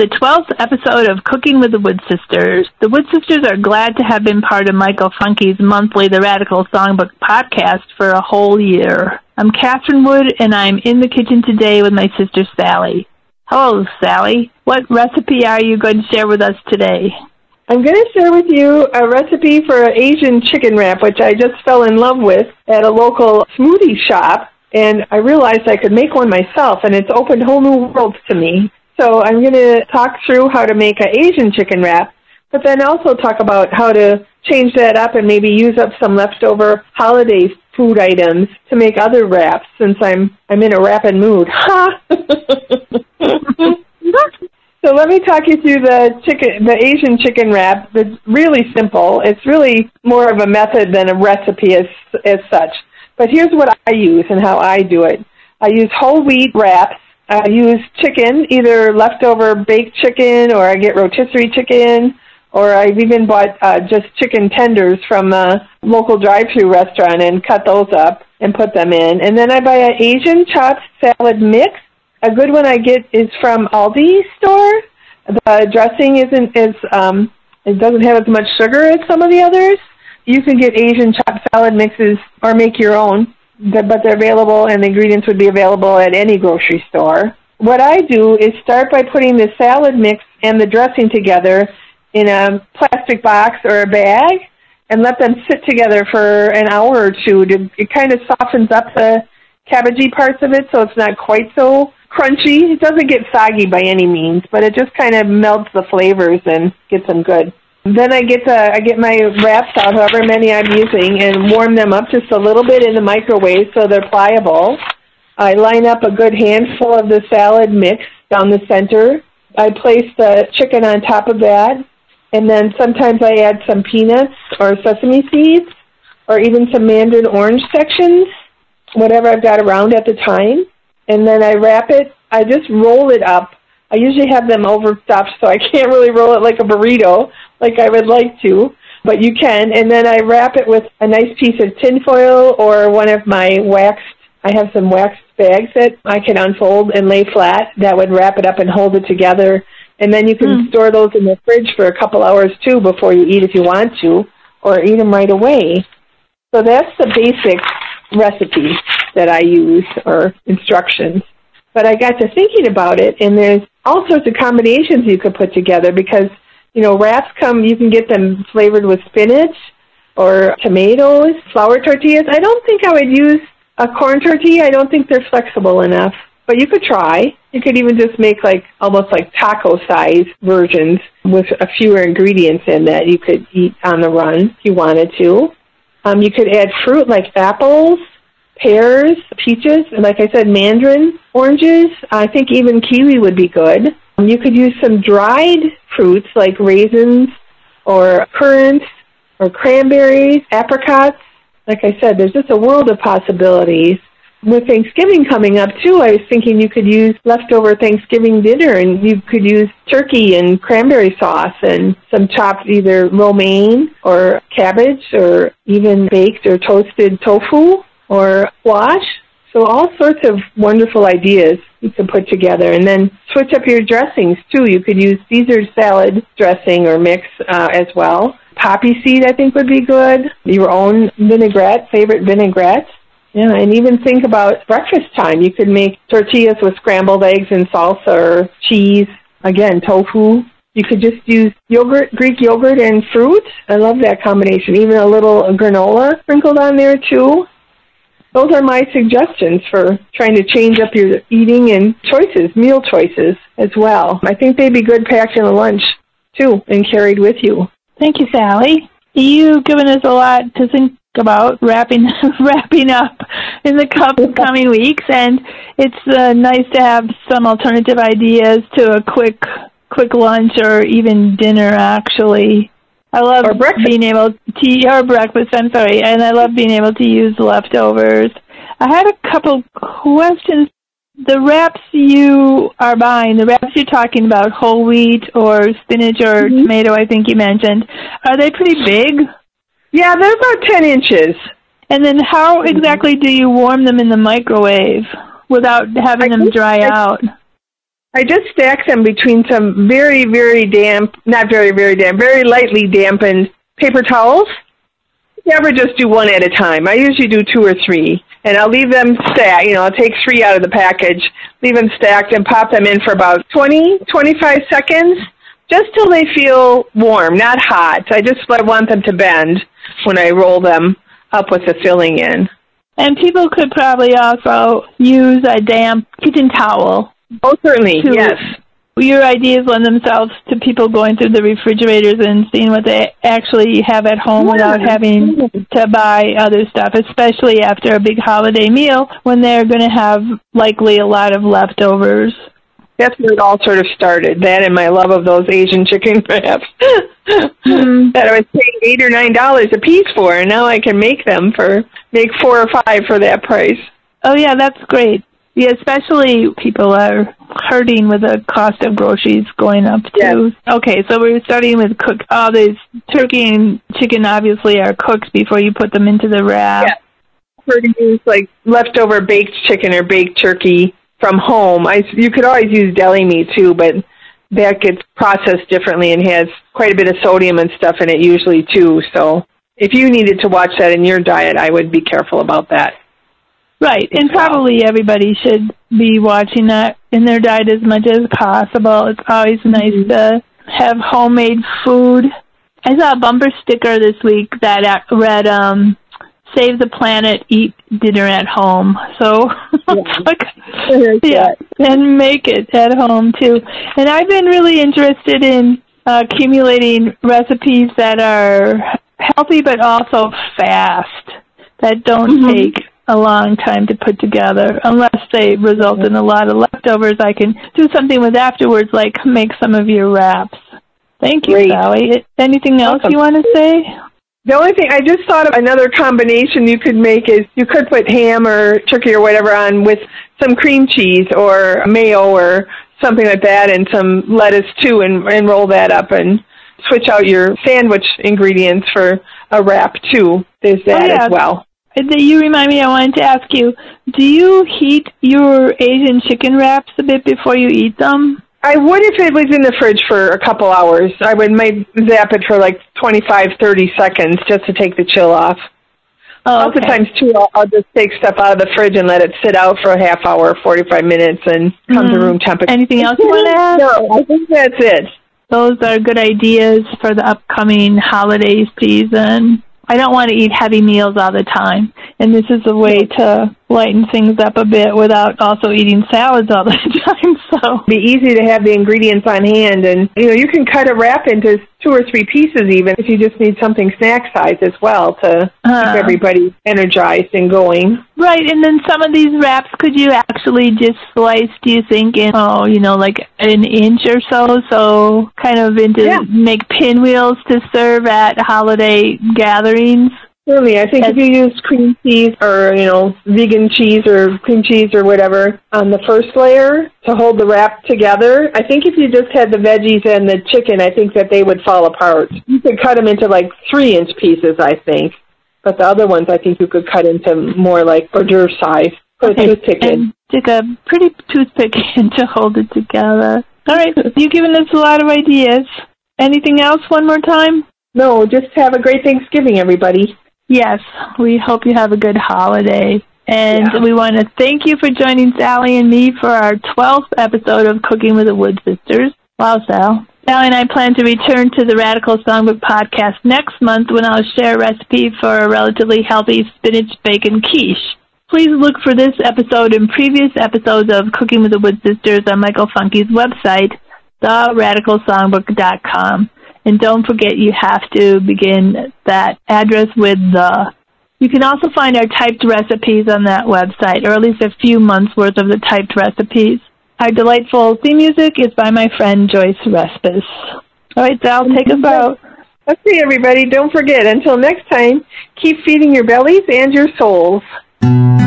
the 12th episode of Cooking with the Wood Sisters. The Wood Sisters are glad to have been part of Michael Funke's monthly The Radical Songbook podcast for a whole year. I'm Catherine Wood, and I'm in the kitchen today with my sister Sally. Hello, Sally. What recipe are you going to share with us today? I'm going to share with you a recipe for an Asian chicken wrap, which I just fell in love with at a local smoothie shop, and I realized I could make one myself, and it's opened whole new worlds to me. So I'm going to talk through how to make an Asian chicken wrap, but then also talk about how to change that up and maybe use up some leftover holiday food items to make other wraps, since I'm in a wrapping mood. Ha! So let me talk you through the Asian chicken wrap. It's really simple. It's really more of a method than a recipe as such. But here's what I use and how I do it. I use whole wheat wraps. I use chicken, either leftover baked chicken, or I get rotisserie chicken, or I've even bought just chicken tenders from a local drive-thru restaurant and cut those up and put them in. And then I buy an Asian chopped salad mix. A good one I get is from Aldi store. The dressing it doesn't have as much sugar as some of the others. You can get Asian chopped salad mixes or make your own, but they're available, and the ingredients would be available at any grocery store. What I do is start by putting the salad mix and the dressing together in a plastic box or a bag and let them sit together for an hour or two. It kind of softens up the cabbagey parts of it, so it's not quite so crunchy. It doesn't get soggy by any means, but it just kind of melts the flavors and gets them good. Then I get my wraps out, however many I'm using, and warm them up just a little bit in the microwave so they're pliable. I line up a good handful of the salad mix down the center. I place the chicken on top of that, and then sometimes I add some peanuts or sesame seeds or even some mandarin orange sections, whatever I've got around at the time. And then I wrap it. I just roll it up. I usually have them overstuffed, so I can't really roll it like a burrito, like I would like to, but you can. And then I wrap it with a nice piece of tinfoil or one of my I have some waxed bags that I can unfold and lay flat that would wrap it up and hold it together. And then you can store those in the fridge for a couple hours, too, before you eat if you want to, or eat them right away. So that's the basic recipe that I use, or instructions. But I got to thinking about it, and there's all sorts of combinations you could put together because, wraps you can get them flavored with spinach or tomatoes, flour tortillas. I don't think I would use a corn tortilla. I don't think they're flexible enough. But you could try. You could even just make almost like taco-size versions with a fewer ingredients in that you could eat on the run if you wanted to. You could add fruit like apples, pears, peaches, and like I said, mandarin oranges. I think even kiwi would be good. You could use some dried fruits like raisins or currants or cranberries, apricots. Like I said, there's just a world of possibilities. With Thanksgiving coming up, too, I was thinking you could use leftover Thanksgiving dinner, and you could use turkey and cranberry sauce and some chopped either romaine or cabbage or even baked or toasted tofu or squash. So all sorts of wonderful ideas you could put together. And then switch up your dressings, too. You could use Caesar salad dressing or mix as well. Poppy seed, I think, would be good. Your own vinaigrette, favorite vinaigrette. Yeah, and even think about breakfast time. You could make tortillas with scrambled eggs and salsa or cheese. Again, tofu. You could just use yogurt, Greek yogurt, and fruit. I love that combination. Even a little granola sprinkled on there, too. Those are my suggestions for trying to change up your eating and meal choices as well. I think they'd be good packed in a lunch, too, and carried with you. Thank you, Sally. You've given us a lot to think about wrapping up in the coming weeks, and it's nice to have some alternative ideas to a quick lunch or even dinner, actually. I love being able to eat our breakfast, and I love being able to use leftovers. I had a couple questions. The wraps you are buying, the wraps you're talking about, whole wheat or spinach or tomato, I think you mentioned, are they pretty big? Yeah, they're about 10 inches. And then how exactly do you warm them in the microwave without having them dry out? I just stack them between some very, very damp, not very, very damp, very lightly dampened paper towels. Never just do one at a time. I usually do 2 or 3, and I'll leave them stacked. I'll take 3 out of the package, leave them stacked, and pop them in for about 20, 25 seconds, just till they feel warm, not hot. I want them to bend when I roll them up with the filling in. And people could probably also use a damp kitchen towel. Oh, certainly, yes. Your ideas lend themselves to people going through the refrigerators and seeing what they actually have at home without having to buy other stuff, especially after a big holiday meal when they're going to have likely a lot of leftovers. That's where it all sort of started, that and my love of those Asian chicken wraps that I was paying $8 or $9 a piece for, and now I can make 4 or 5 for that price. Oh, yeah, that's great. Yeah, especially people are hurting with the cost of groceries going up, too. Yes. Okay, so we're starting with cook. All these turkey and chicken obviously are cooked before you put them into the wrap. Yeah. For to use like leftover baked chicken or baked turkey from home. You could always use deli meat, too, but that gets processed differently and has quite a bit of sodium and stuff in it usually, too. So if you needed to watch that in your diet, I would be careful about that. Right, and probably everybody should be watching that in their diet as much as possible. It's always nice to have homemade food. I saw a bumper sticker this week that read, "Save the planet, eat dinner at home." So, and make it at home, too. And I've been really interested in accumulating recipes that are healthy but also fast, that don't take a long time to put together. Unless they result in a lot of leftovers, I can do something with afterwards, like make some of your wraps. Thank you, Sally. Anything else you want to say? The only thing, I just thought of another combination you could make is you could put ham or turkey or whatever on with some cream cheese or mayo or something like that and some lettuce, too, and roll that up and switch out your sandwich ingredients for a wrap, too. There's that as well. You remind me, I wanted to ask you, do you heat your Asian chicken wraps a bit before you eat them? I would if it was in the fridge for a couple hours. I would zap it for like 25, 30 seconds just to take the chill off. Lots of times, too, I'll just take stuff out of the fridge and let it sit out for a half hour, 45 minutes, and come to room temperature. Anything else you want to add? No, I think that's it. Those are good ideas for the upcoming holiday season. I don't want to eat heavy meals all the time, and this is a way to lighten things up a bit without also eating salads all the time. So it'd be easy to have the ingredients on hand, and you can cut a wrap into 2 or 3 pieces even if you just need something snack size as well to keep everybody energized and going. Right, and then some of these wraps could you actually just slice, do you think, in, like an inch or so kind of make pinwheels to serve at holiday gatherings? Certainly. I think if you use cream cheese or, vegan cheese or cream cheese or whatever on the first layer to hold the wrap together, I think if you just had the veggies and the chicken, I think that they would fall apart. You could cut them into like 3-inch pieces, I think. But the other ones, I think you could cut into more like hors d'oeuvre size. Put a toothpick in. Stick a pretty toothpick in to hold it together. All right. You've given us a lot of ideas. Anything else one more time? No, just have a great Thanksgiving, everybody. Yes, we hope you have a good holiday. And we want to thank you for joining Sally and me for our 12th episode of Cooking with the Wood Sisters. Wow, Sal. Sally and I plan to return to the Radical Songbook podcast next month when I'll share a recipe for a relatively healthy spinach bacon quiche. Please look for this episode and previous episodes of Cooking with the Wood Sisters on Michael Funky's website, theradicalsongbook.com. And don't forget you have to begin that address with the. You can also find our typed recipes on that website, or at least a few months' worth of the typed recipes. Our delightful theme music is by my friend Joyce Respis. All right, Sal, take us out. Okay, everybody, don't forget, until next time, keep feeding your bellies and your souls.